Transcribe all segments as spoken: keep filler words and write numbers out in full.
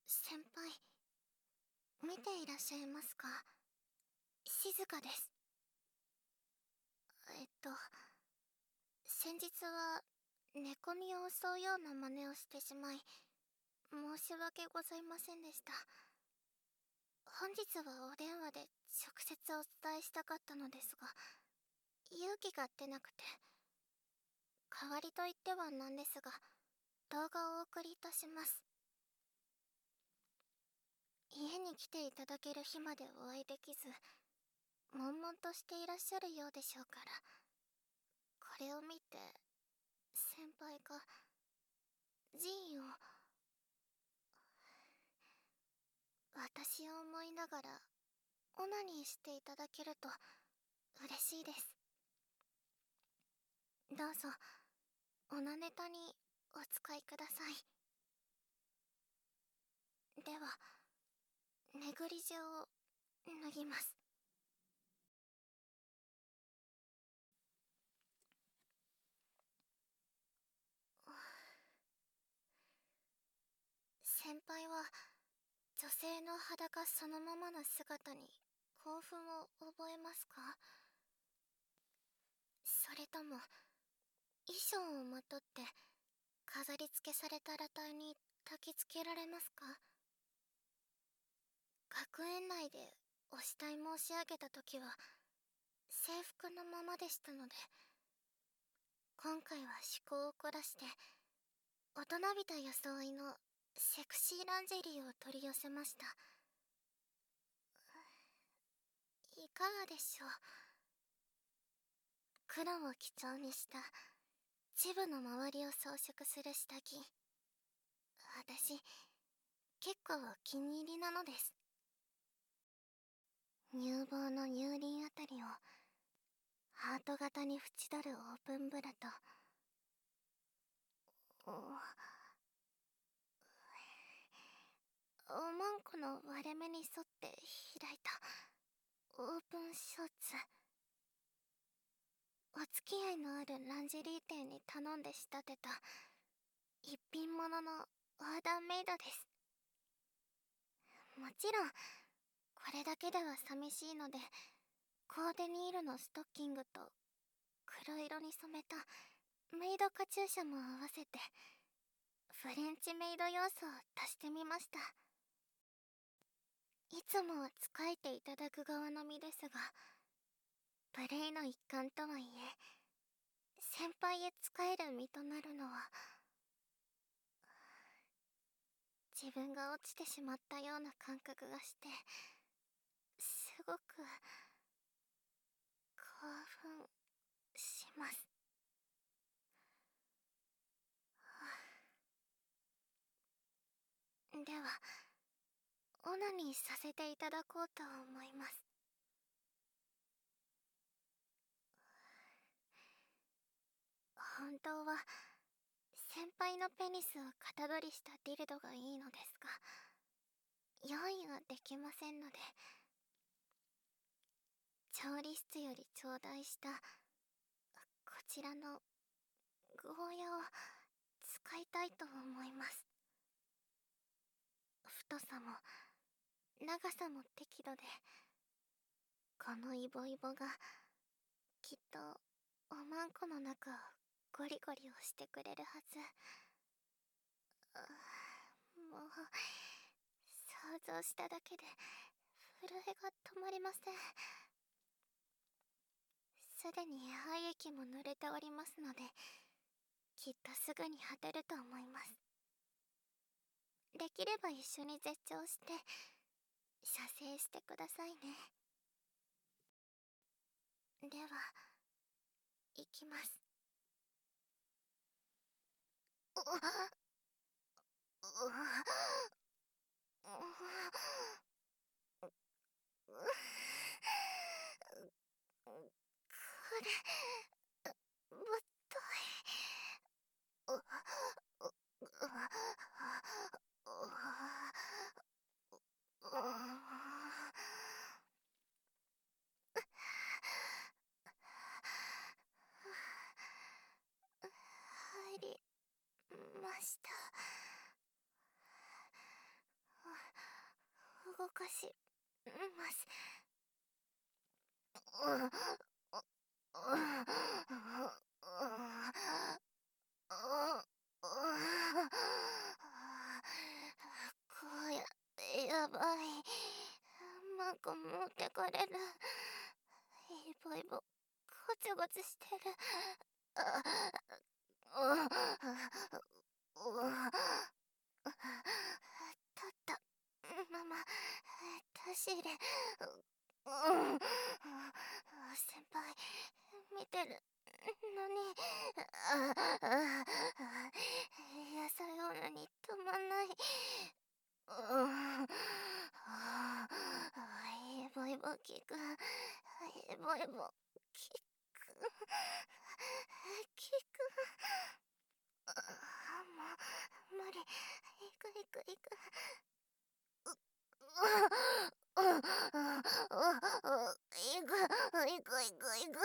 先輩、見ていらっしゃいますか？静かです。えっと、先日は寝込みを襲うような真似をしてしまい、申し訳ございませんでした。本日はお電話で直接お伝えしたかったのですが、勇気が出なくて、代わりと言ってはなんですが、動画をお送りいたします。家に来ていただける日までお会いできず、悶々としていらっしゃるようでしょうから、これを見て、先輩が、ジーンを、私を思いながら、オナニーしていただけると、嬉しいです。どうぞ、オナネタにお使いください。では、ネグリジェを脱ぎます。先輩は、女性の裸そのままの姿に興奮を覚えますか？それとも、衣装をまとって飾り付けされた裸体に焚きつけられますか？学園内でお慕い申し上げた時は制服のままでしたので、今回は趣向を凝らして大人びた装いのセクシーランジェリーを取り寄せました。いかがでしょう？黒を基調にしたチブの周りを装飾する下着、私結構お気に入りなのです。乳房の乳輪あたりをハート型に縁取るオープンブラと、おおまんこの割れ目に沿って開いたオープンショーツ。お付き合いのあるランジェリー店に頼んで仕立てた一品物のオーダーメイドです。もちろんこれだけでは寂しいので、コーデニールのストッキングと黒色に染めたメイドカチューシャも合わせてフレンチメイド要素を足してみました。いつもは仕えていただく側の身ですが、プレイの一環とはいえ先輩へ仕える身となるのは、自分が落ちてしまったような感覚がして、すごく興奮します。では、オナニーさせていただこうと思います。本当は先輩のペニスを型取りしたディルドがいいのですが、用意ができませんので、調理室より頂戴したこちらのゴーヤを使いたいと思います。太さも長さも適度で、このイボイボがきっとおまんこの中をゴリゴリ押してくれるはず。もう想像しただけで震えが止まりません。すでに廃液も濡れておりますので、きっとすぐに果てると思います。できれば一緒に絶頂して射精してくださいね。では、いきます。うっこれ、ぶっとい。入りまし動かします。うううこうや、やばい。なんか持ってかれる。イボイボ、ゴツゴツしてる。あうう立ったまま走れ。うん先輩見てるのに、ああ野菜女に止まんない。うんイボイボキくイボイボキくキくあもう無理。いくいくいく。ううううういくいくいくいくいく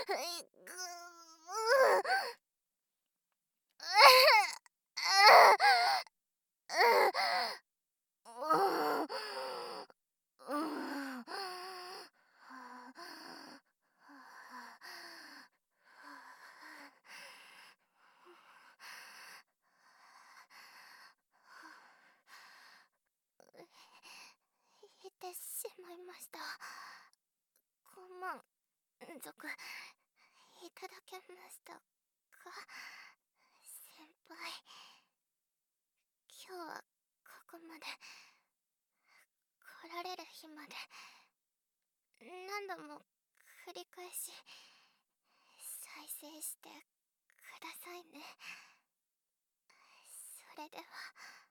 いてしまいました。ご満足いただけましたか、先輩。今日はここまで。来られる日まで何度も繰り返し再生してくださいね。それでは。